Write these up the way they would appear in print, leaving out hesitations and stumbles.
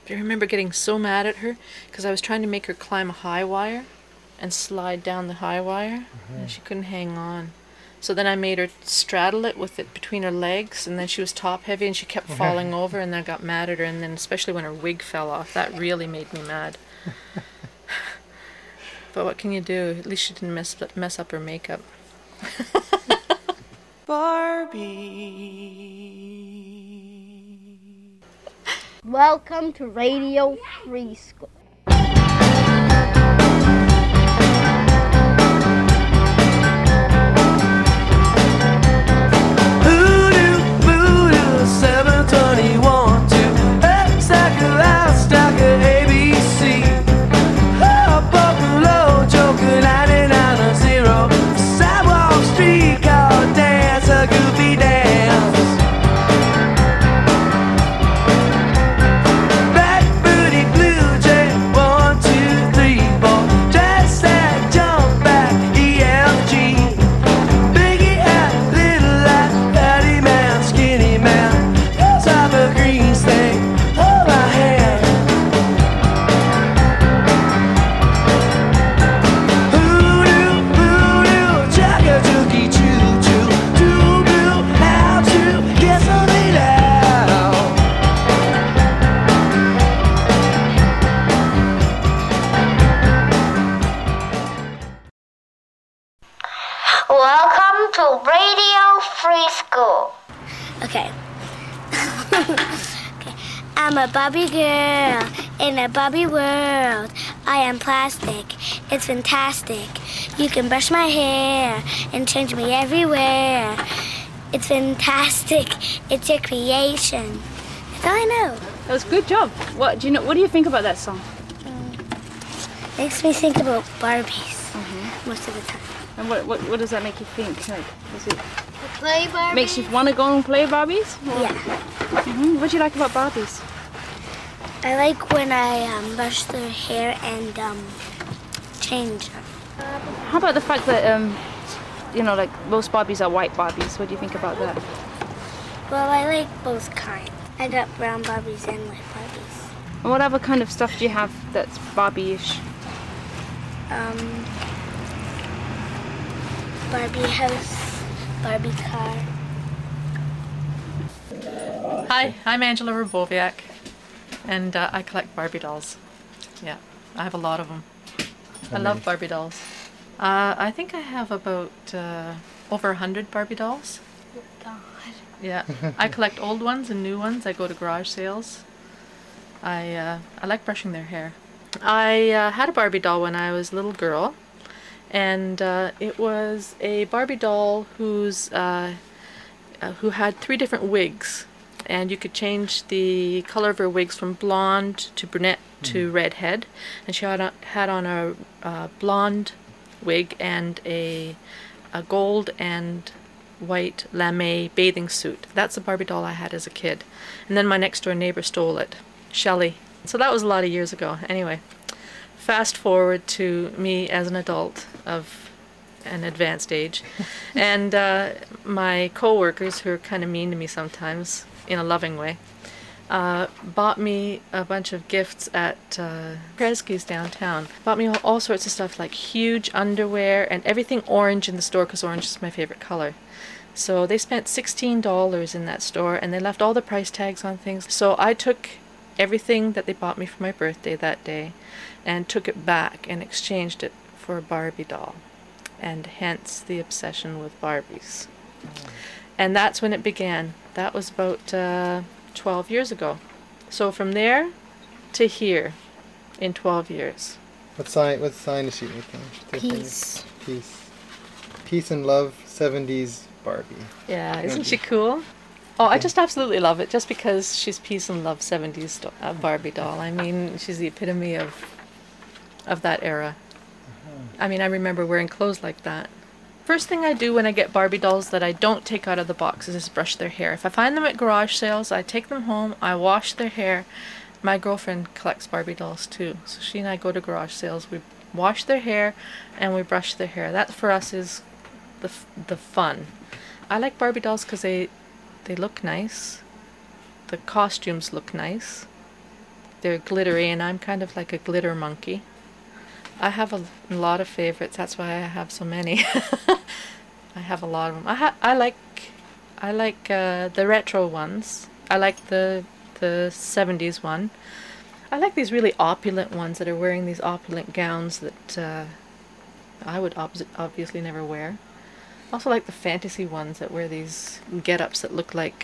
I remember getting so mad at her because I was trying to make her climb a high wire and slide down the high wire, and she couldn't hang on. So then I made her straddle it with it between her legs, and then she was top heavy and she kept falling over, and then I got mad at her, and then especially when her wig fell off, that really made me mad. But what can you do? At least she didn't mess up her makeup. Barbie. Welcome to Radio Free School. Welcome to Radio Free School. Okay. Okay. I'm a Barbie girl in a Barbie world. I am plastic. It's fantastic. You can brush my hair and change me everywhere. It's fantastic. It's your creation. That's all I know. That was a good job. What do you think about that song? Makes me think about Barbies most of the time. And what does that make you think? Like, does it Play Barbies? makes you want to go and play Barbies? Yeah. What do you like about Barbies? I like when I brush their hair and change them. How about the fact that like most Barbies are white Barbies? What do you think about that? Well, I like both kinds. I got brown Barbies and white Barbies. And what other kind of stuff do you have that's Barbie-ish? Barbie house, Barbie car. Hi, I'm Angela Roboviak, and I collect Barbie dolls. Yeah, I have a lot of them. I love Barbie dolls. I think I have about over 100 Barbie dolls. Oh, God. Yeah, I collect old ones and new ones. I go to garage sales. I like brushing their hair. I had a Barbie doll when I was a little girl, and it was a Barbie doll who had 3 different wigs, and you could change the color of her wigs from blonde to brunette to redhead, and she had on a blonde wig and a gold and white lame bathing suit. That's the Barbie doll I had as a kid, and then my next door neighbor stole it, Shelley. So that was a lot of years ago. Anyway, fast forward to me as an adult of an advanced age, and my co-workers, who are kind of mean to me sometimes in a loving way, bought me a bunch of gifts at Kresge's downtown. Bought me all sorts of stuff, like huge underwear and everything orange in the store, because orange is my favorite color. So they spent $16 in that store, and they left all the price tags on things. So I took everything that they bought me for my birthday that day and took it back and exchanged it for a Barbie doll, and hence the obsession with Barbies. And that's when it began. That was about 12 years ago. So from there to here in 12 years. What sign is she making? Peace. Peace and love, 70s Barbie. Yeah, isn't she cool? Oh, I just absolutely love it, just because she's peace and love 70s Barbie doll. I mean, she's the epitome of that era. I mean, I remember wearing clothes like that. First thing I do when I get Barbie dolls that I don't take out of the boxes is brush their hair. If I find them at garage sales, I take them home, I wash their hair. My girlfriend collects Barbie dolls too, so she and I go to garage sales. We wash their hair and we brush their hair. That for us is the fun. I like Barbie dolls because they look nice. The costumes look nice. they're glittery, and I'm kind of like a glitter monkey. I have a lot of favorites. That's why I have so many. I have a lot of them. I like the retro ones. I like the 70s one. I like these really opulent ones that are wearing these opulent gowns that I would obviously never wear. I also like the fantasy ones that wear these get-ups that look like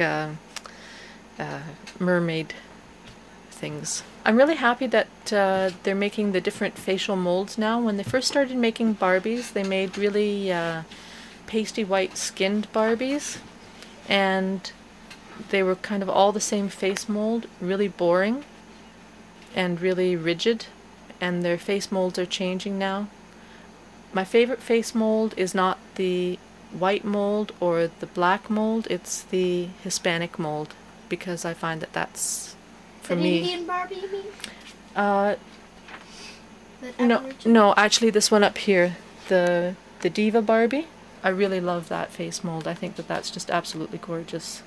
mermaid things. I'm really happy that they're making the different facial molds now. When they first started making Barbies, they made really pasty white skinned Barbies, and they were kind of all the same face mold, really boring and really rigid, and their face molds are changing now. My favorite face mold is not the white mold or the black mold, it's the Hispanic mold, because I find that that's, for me... Indian Barbie, you mean? No, actually this one up here, the Diva Barbie, I really love that face mold. I think that that's just absolutely gorgeous.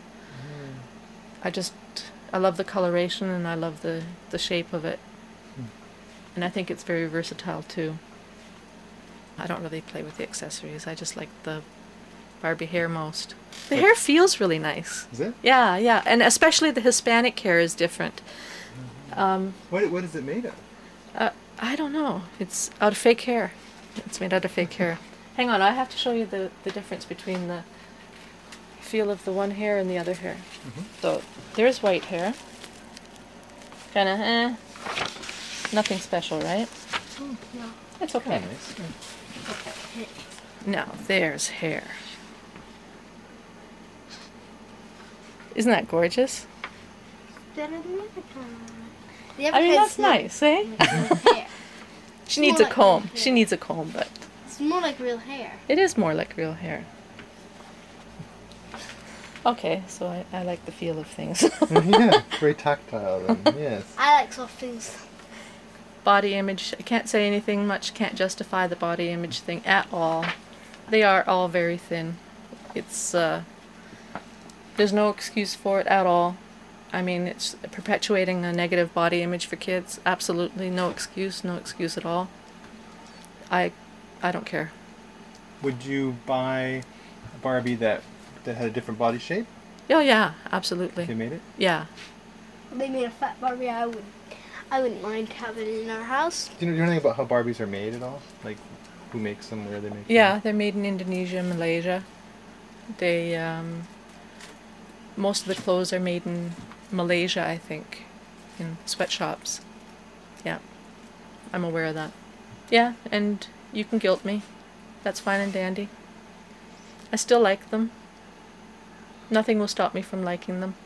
I love the coloration, and I love the shape of it. And I think it's very versatile too. I don't really play with the accessories. I just like the Barbie hair most. The hair feels really nice. Is it? Yeah, and especially the Hispanic hair is different. What is it made of? I don't know. It's out of fake hair. It's made out of fake hair. Hang on, I have to show you the difference between the feel of the one hair and the other hair. So there's white hair. Kinda, nothing special, right? No. It's okay. Nice. Now, there's hair. Isn't that gorgeous? Better than the other kind. I mean, that's nice, eh? Hair. She needs a comb. She needs a comb, but It's more like real hair. it is more like real hair. Okay, so I like the feel of things. Yeah, very tactile then, yes. I like soft things. Body image, I can't say anything much, can't justify the body image thing at all. They are all very thin. It's, there's no excuse for it at all. I mean, it's perpetuating a negative body image for kids. Absolutely no excuse at all. I don't care. Would you buy a Barbie that had a different body shape Oh yeah, if absolutely. they made it? Yeah. If they made a fat Barbie, I wouldn't mind having it in our house. Do you know anything about how Barbies are made at all? Like, who makes them, where they make them? Yeah, they're made in Indonesia, Malaysia. They, most of the clothes are made in Malaysia, I think, in sweatshops. Yeah, I'm aware of that. Yeah, and you can guilt me. That's fine and dandy. I still like them. Nothing will stop me from liking them.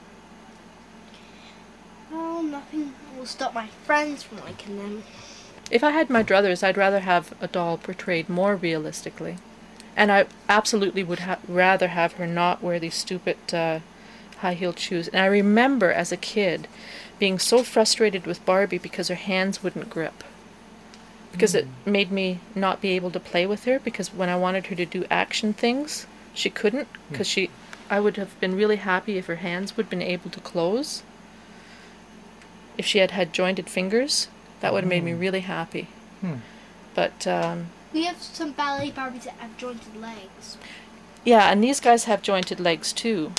Oh, nothing will stop my friends from liking them. If I had my druthers, I'd rather have a doll portrayed more realistically. And I absolutely would rather have her not wear these stupid high-heeled shoes. And I remember as a kid being so frustrated with Barbie because her hands wouldn't grip. Because it made me not be able to play with her, because when I wanted her to do action things, she couldn't, because I would have been really happy if her hands would have been able to close. If she had jointed fingers, that would have made me really happy. But, We have some ballet Barbies that have jointed legs. yeah, and these guys have jointed legs too.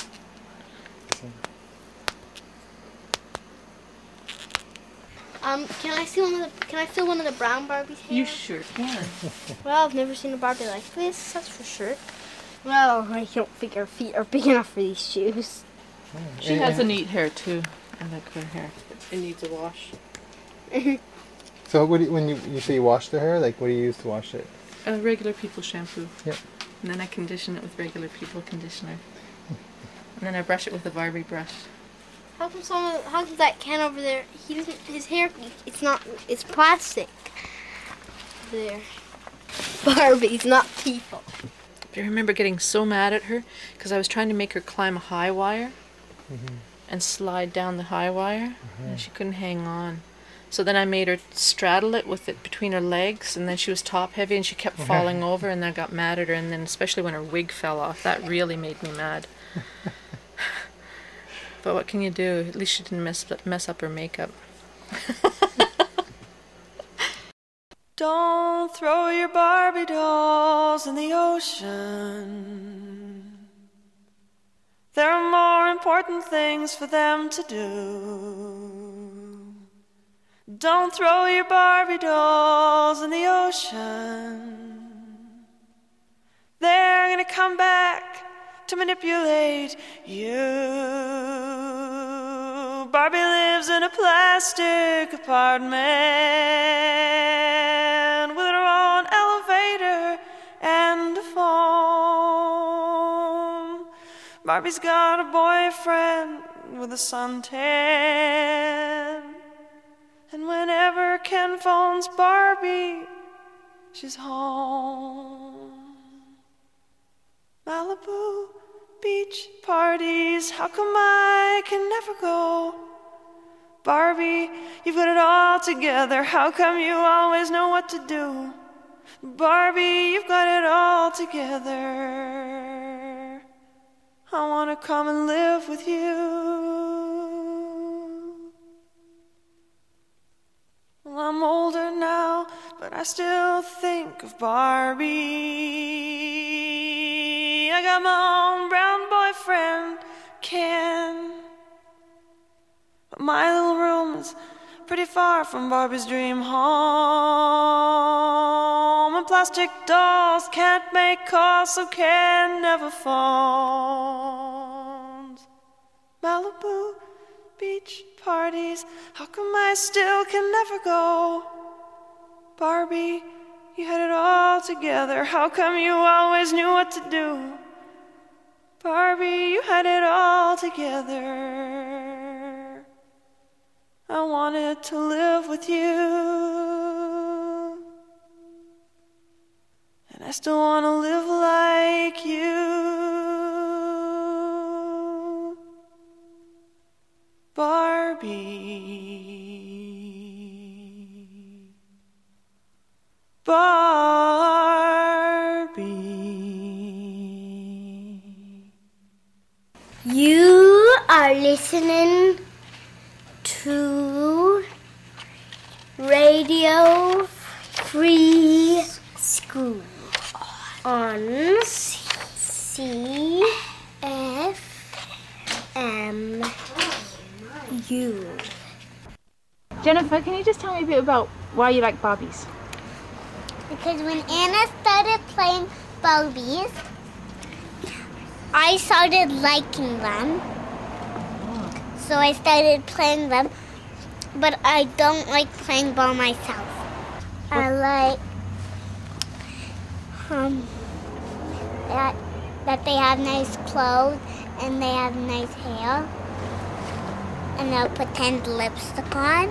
Can I feel one of the brown Barbies' hair? You sure can. Well, I've never seen a Barbie like this, that's for sure. Well, I don't think her feet are big enough for these shoes. She has a neat hair too. I like her hair. It needs a wash. So when you say you wash the hair, like what do you use to wash it? Regular people shampoo. Yep. And then I condition it with regular people conditioner. And then I brush it with a Barbie brush. How come that Ken over there, his hair, it's plastic. There. Barbies, not people. I remember getting so mad at her because I was trying to make her climb a high wire and slide down the high wire, and she couldn't hang on. So then I made her straddle it with it between her legs, and then she was top heavy and she kept falling over, and then I got mad at her, and then especially when her wig fell off, that really made me mad. But what can you do? At least she didn't mess up her makeup. Don't throw your Barbie dolls in the ocean. There are more important things for them to do. Don't throw your Barbie dolls in the ocean. They're gonna come back to manipulate you. Barbie lives in a plastic apartment with her own elevator and a phone. Barbie's got a boyfriend with a suntan. And whenever Ken phones Barbie, she's home. Malibu beach parties, how come I can never go? Barbie, you've got it all together, how come you always know what to do? Barbie, you've got it all together. I wanna come and live with you. Well, I'm older now, but I still think of Barbie. I got my own brown boyfriend, Ken. But my little room is pretty far from Barbie's dream home. And plastic dolls can't make calls, so Ken never phones. Malibu beach parties, how come I still can never go? Barbie, you had it all together, how come you always knew what to do? Barbie, you had it all together. I wanted to live with you, and I still want to live like you. Barbie, Barbie. You are listening to Radio Free School on CFMU. Jennifer, can you just tell me a bit about why you like Barbies? Because when Anna started playing Barbies, I started liking them. So I started playing them, but I don't like playing by myself. I like that they have nice clothes and they have nice hair and they'll pretend lipstick on.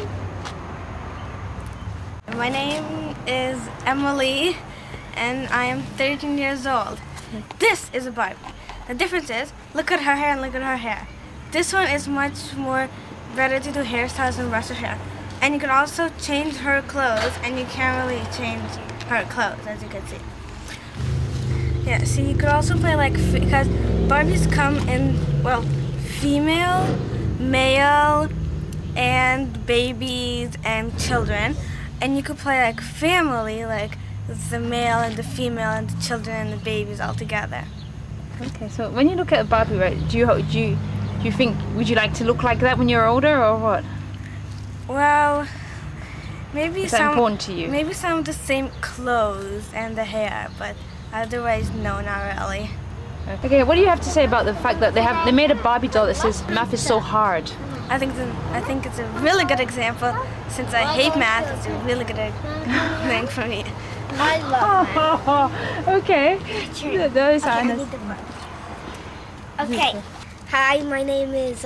My name is Emily and I am 13 years old. This is a Barbie. The difference is, look at her hair and look at her hair. This one is much more better to do hairstyles and brush her hair. And you can also change her clothes, and you can't really change her clothes, as you can see. Yeah, see, you could also play because Barbies come in, well, female, male, and babies and children. And you could play like family, like the male and the female and the children and the babies all together. Okay, so when you look at a Barbie, right, do you think, would you like to look like that when you're older, or what? Well, maybe Is that important to you? Maybe some of the same clothes and the hair, but otherwise, no, not really. Okay, what do you have to say about the fact that they made a Barbie doll that says math is so hard? I think it's a really good example. Since I hate math, it's a really good thing for me. I love math. Okay. Those are nice. Okay. Hi, my name is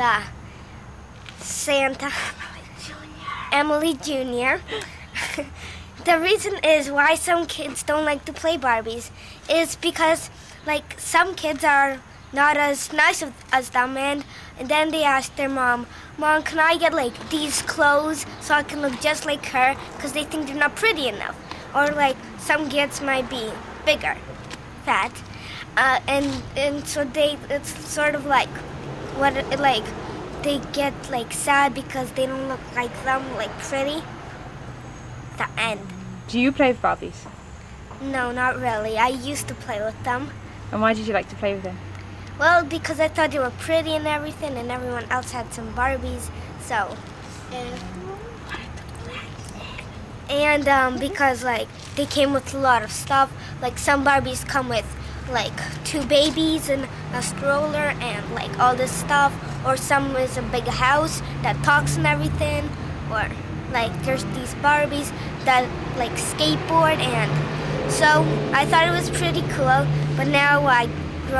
Santa Emily Jr. The reason is why some kids don't like to play Barbies is because, like, some kids are not as nice as them, and then they ask their mom, "Mom, can I get, like, these clothes so I can look just like her?" Because they think they're not pretty enough. Or, like, some kids might be bigger, fat, and so it's sort of like, they get like sad because they don't look like them, like pretty. The end. Do you play with Barbies? No, not really. I used to play with them. And why did you like to play with them? Well, because I thought they were pretty and everything, and everyone else had some Barbies, so. And because like they came with a lot of stuff. Like some Barbies come with like 2 babies and a stroller and like all this stuff, or some is a big house that talks and everything, or like there's these Barbies that like skateboard, and so I thought it was pretty cool. But now I'm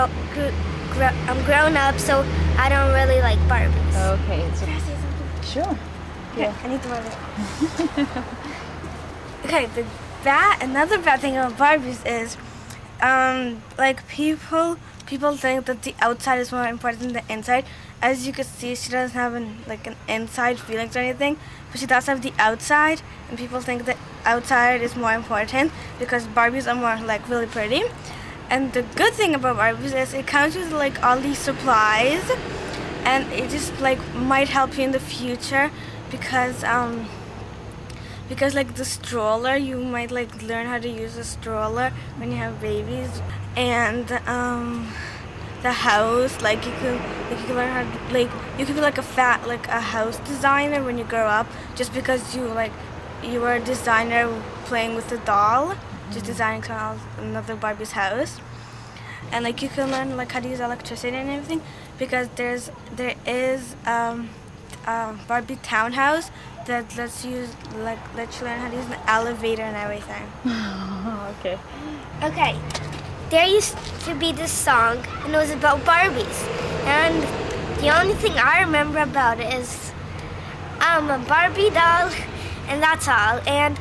grown up, so I don't really like Barbies. Okay. Can I say something? Sure. Yeah. I need to move it. Okay, another bad thing about Barbies is, like people think that the outside is more important than the inside. As you can see, she doesn't have an inside feelings or anything, but she does have the outside, and people think that outside is more important because Barbies are more like really pretty. And the good thing about Barbies is it comes with like all these supplies, and it just like might help you in the future because like the stroller, you might like learn how to use a stroller when you have babies, and the house, like you can learn how to, like you can be like a house designer when you grow up, just because you were a designer playing with a doll, just designing another Barbie's house. And like you can learn like how to use electricity and everything, because there is Barbie townhouse that lets you learn how to use an elevator and everything. Okay. Okay, there used to be this song, and it was about Barbies. And the only thing I remember about it is a Barbie doll, and that's all. And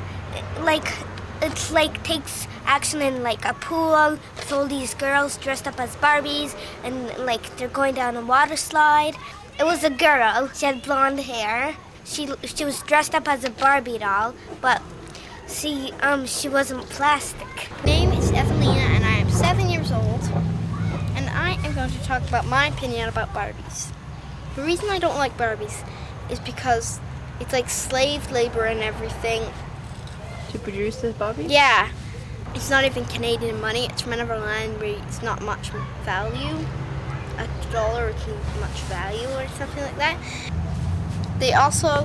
it's like takes action in like a pool with all these girls dressed up as Barbies, and like they're going down a water slide. It was a girl. She had blonde hair. She was dressed up as a Barbie doll, but she wasn't plastic. My name is Evelina, and I am 7 years old, and I am going to talk about my opinion about Barbies. The reason I don't like Barbies is because it's like slave labor and everything. To produce this Barbie? Yeah. It's not even Canadian money. It's from another land where it's not much value. $1 isn't much value or something like that. They're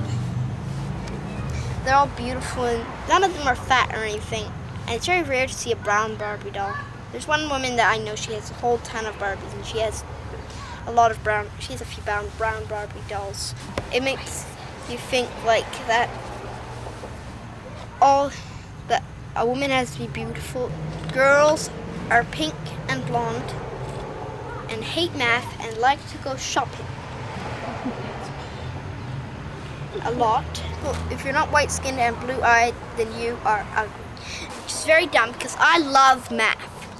all beautiful, and none of them are fat or anything. And it's very rare to see a brown Barbie doll. There's one woman that I know, she has a whole ton of Barbies, and she has a few brown Barbie dolls. It makes you think like that a woman has to be beautiful. Girls are pink and blonde and hate math and like to go shopping a lot. Well, if you're not white-skinned and blue-eyed, then you are ugly. Which is very dumb because I love math.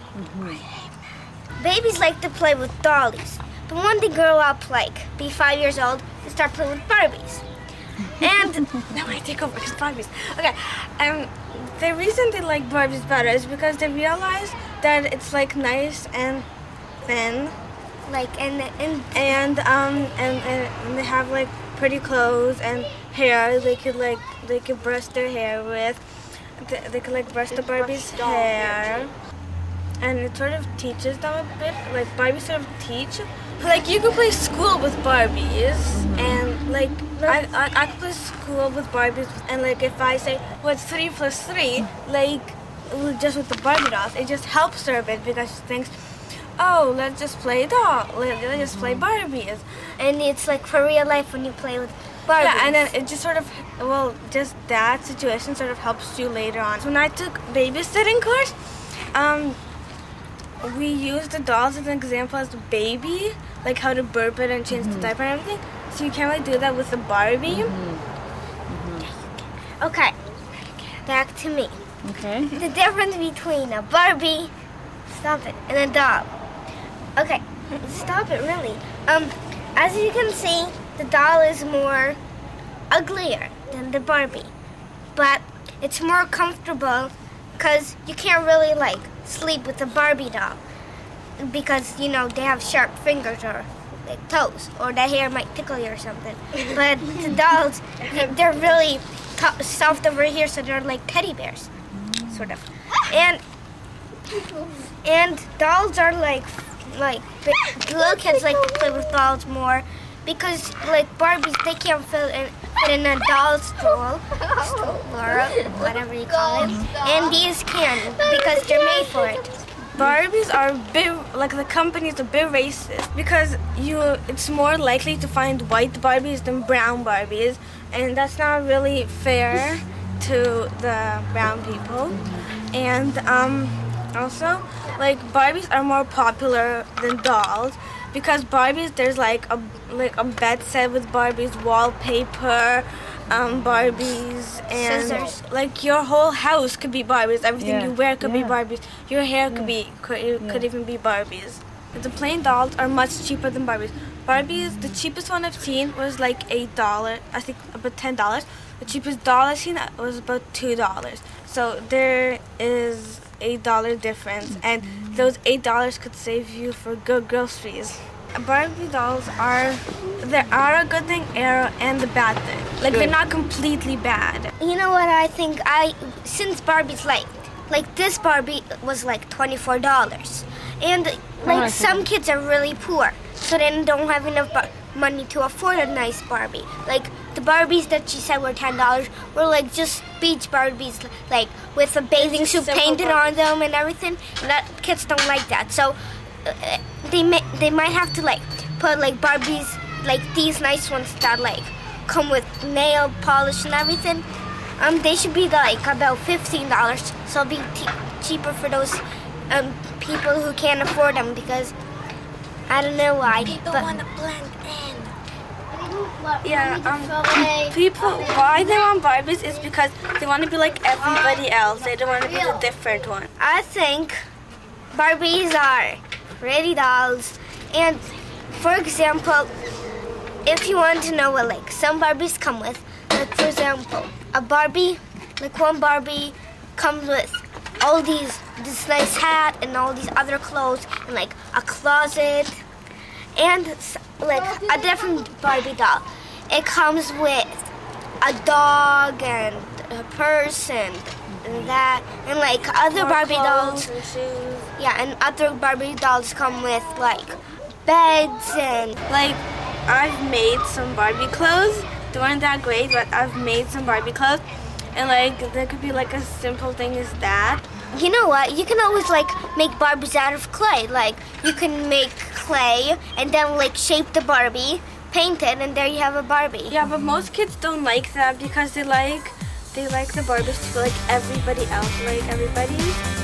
Babies like to play with dollies, but when they grow up, be 5 years old, they start playing with Barbies. And now I take over because Barbies. Okay, the reason they like Barbies better is because they realize that it's like nice and thin, and they have like pretty clothes and hair. They could brush their hair with. They could like brush the Barbie's hair, and it sort of teaches them a bit. Like Barbies sort of teach. Like you could play school with Barbies, and like I could play school with Barbies, and like if I say what's 3 plus 3, like just with the Barbie dolls, it just helps her a bit because she thinks, oh, let's just play let's just play Barbies. And it's like for real life when you play with Barbies. Yeah, and then it just sort of, just that situation sort of helps you later on. So when I took babysitting course, we used the dolls as an example as a baby, like how to burp it and change the diaper and everything. So you can't really do that with the Barbie. Okay, back to me. Okay. The difference between a Barbie, stop it, and a doll. Okay, stop it, really. As you can see, the doll is more uglier than the Barbie, but it's more comfortable because you can't really sleep with the Barbie doll because they have sharp fingers or like toes, or the hair might tickle you or something. But the dolls, they're really soft over here, so they're like teddy bears, sort of. And dolls are like little kids like to play with dolls more, because like Barbies, they can't fit in a doll's stool or whatever you call it, and these can, because they're made for it. Barbies are the companies are a bit racist, because it's more likely to find white Barbies than brown Barbies, and that's not really fair to the brown people. And also, like, Barbies are more popular than dolls, because Barbies, there's like a bed set with Barbies, wallpaper, Barbies, and scissors. Like your whole house could be Barbies. Everything you wear could be Barbies. Your hair could even be Barbies. The plain dolls are much cheaper than Barbies. Barbies, the cheapest one I've seen was like $8. I think about $10. The cheapest doll I've seen was about $2. So there is $8 difference, and those $8 could save you for good groceries. Barbie dolls are a good thing and a bad thing. Like, they're not completely bad. You know what I think? Since Barbie's like this Barbie was like $24, and like some kids are really poor, so they don't have enough money to afford a nice Barbie. Like the Barbies that she said were $10 were like just beach Barbies, like with a bathing suit painted on them and everything. And that kids don't like that, so they might have to like put like Barbies, like these nice ones that like come with nail polish and everything. They should be like about $15, so it'll be cheaper for those people who can't afford them, because I don't know why. People want to blend in. People, why they want Barbies is because they want to be like everybody else. They don't want to be the different one. I think Barbies are pretty dolls, and for example, if you want to know what like some Barbies come with, like for example, a Barbie, like one Barbie comes with all this nice hat and all these other clothes and like a closet, and like a different Barbie doll, it comes with a dog and a purse and that, and like other Barbie dolls, and other Barbie dolls come with like beds and like I've made some Barbie clothes. They weren't that great, but I've made some Barbie clothes, and like there could be like a simple thing as that. You know what? You can always like make Barbies out of clay. Like you can make clay and then like shape the Barbie, paint it, and there you have a Barbie. Yeah, but most kids don't like that because they like the Barbies to be like everybody else, like everybody.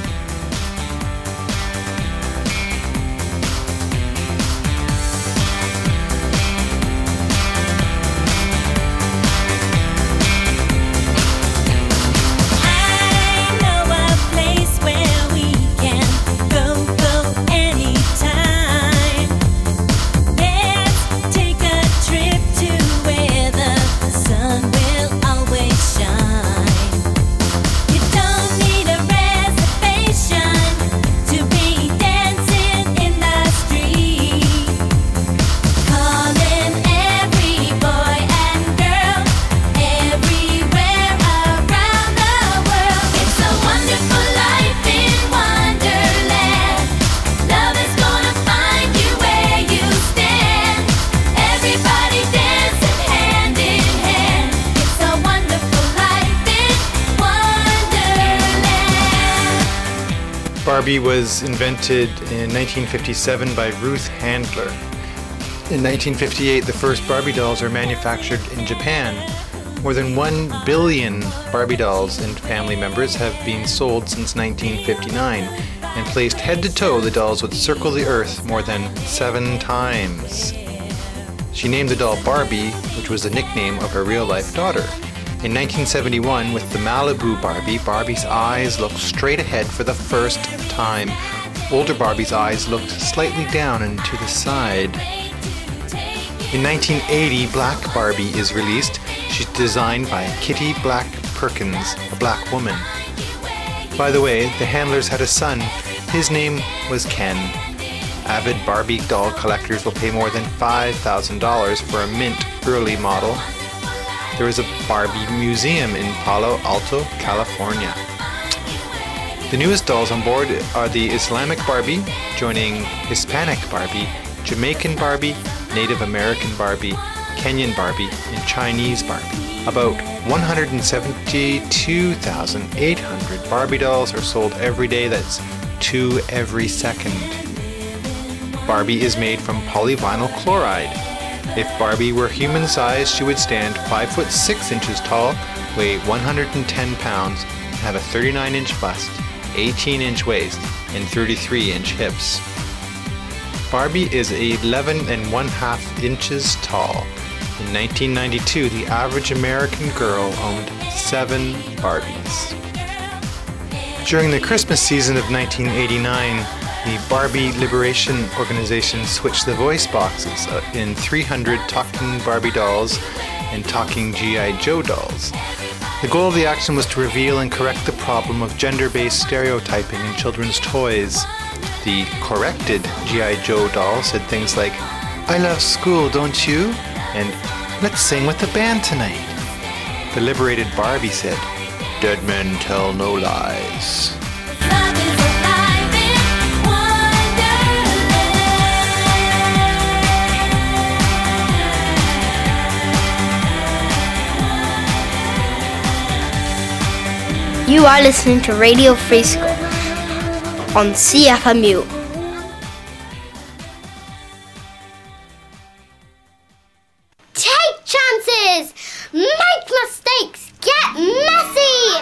Barbie was invented in 1957 by Ruth Handler. In 1958, the first Barbie dolls were manufactured in Japan. More than 1 billion Barbie dolls and family members have been sold since 1959, and placed head to toe, the dolls would circle the earth more than 7 times. She named the doll Barbie, which was the nickname of her real-life daughter. In 1971, with the Malibu Barbie, Barbie's eyes looked straight ahead for the first time. Older Barbie's eyes looked slightly down and to the side. In 1980, Black Barbie is released. She's designed by Kitty Black Perkins, a black woman. By the way, the Handlers had a son. His name was Ken. Avid Barbie doll collectors will pay more than $5,000 for a mint early model. There is a Barbie museum in Palo Alto, California. The newest dolls on board are the Islamic Barbie, joining Hispanic Barbie, Jamaican Barbie, Native American Barbie, Kenyan Barbie, and Chinese Barbie. About 172,800 Barbie dolls are sold every day. That's 2 every second. Barbie is made from polyvinyl chloride. If Barbie were human-sized, she would stand 5 foot 6 inches tall, weigh 110 pounds, and have a 39-inch bust, 18-inch waist, and 33-inch hips. Barbie is 11.5 inches tall. In 1992, the average American girl owned 7 Barbies. During the Christmas season of 1989, the Barbie Liberation Organization switched the voice boxes in 300 talking Barbie dolls and talking G.I. Joe dolls. The goal of the action was to reveal and correct the problem of gender-based stereotyping in children's toys. The corrected G.I. Joe doll said things like, "I love school, don't you?" and "Let's sing with the band tonight." The liberated Barbie said, "Dead men tell no lies." You are listening to Radio Free School on CFMU. Take chances! Make mistakes! Get messy!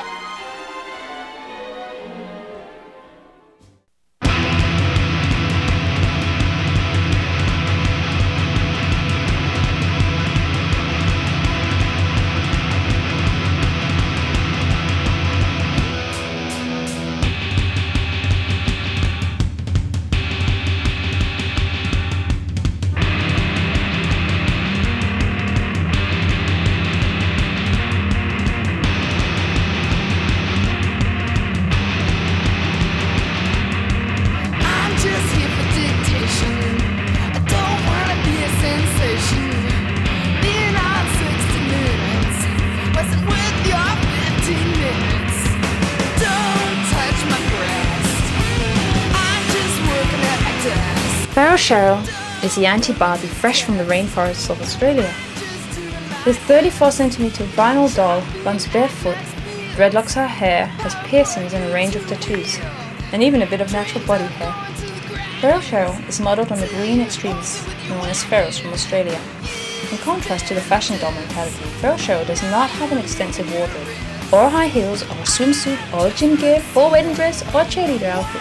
Pharaoh Cheryl is the anti-Barbie fresh from the rainforests of Australia. This 34cm vinyl doll runs barefoot, dreadlocks her hair, has piercings and a range of tattoos, and even a bit of natural body hair. Pharaoh Cheryl is modelled on the green extremists known as pharaohs from Australia. In contrast to the fashion doll mentality, Pharaoh Cheryl does not have an extensive wardrobe, or high heels, or a swimsuit, or gym gear, or wedding dress, or cheerleader outfit.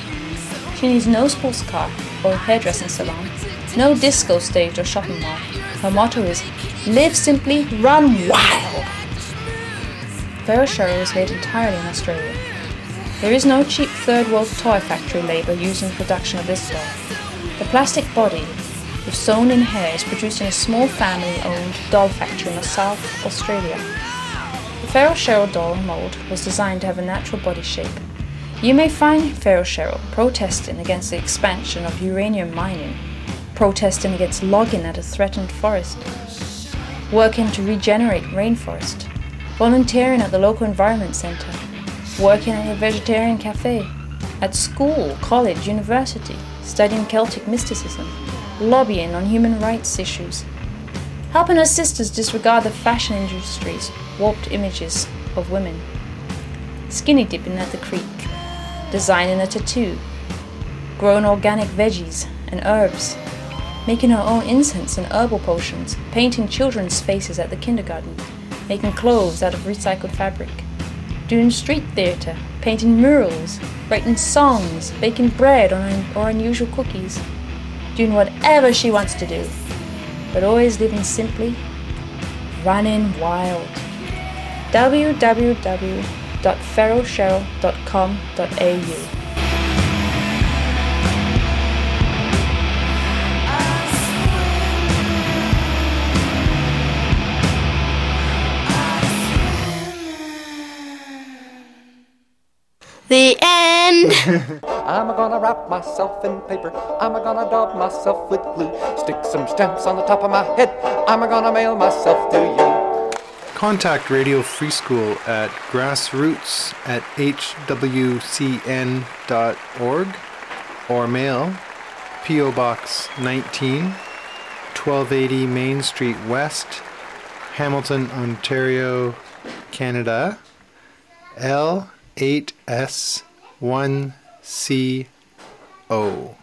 She needs no sports car or hairdressing salon, no disco stage or shopping mall. Her motto is, "Live simply, run wild." Pharaoh Cheryl is made entirely in Australia. There is no cheap third world toy factory labour used in the production of this doll. The plastic body, with sewn-in hair, is produced in a small family-owned doll factory in South Australia. The Pharaoh Cheryl doll mould was designed to have a natural body shape. You may find Pharaoh Cheryl protesting against the expansion of uranium mining, protesting against logging at a threatened forest, working to regenerate rainforest, volunteering at the local environment centre, working at a vegetarian cafe, at school, college, university, studying Celtic mysticism, lobbying on human rights issues, helping her sisters disregard the fashion industry's warped images of women, skinny dipping at the creek, designing a tattoo, growing organic veggies and herbs, making her own incense and herbal potions, painting children's faces at the kindergarten, making clothes out of recycled fabric, doing street theatre, painting murals, writing songs, baking bread or unusual cookies, doing whatever she wants to do, but always living simply, running wild. www.pharaohcheryl.com.au. The end. I'm gonna wrap myself in paper. I'm gonna daub myself with glue. Stick some stamps on the top of my head. I'm gonna mail myself to you. Contact Radio Free School at grassroots@hwcn.org or mail P.O. Box 19, 1280 Main Street West, Hamilton, Ontario, Canada, L8S1CO.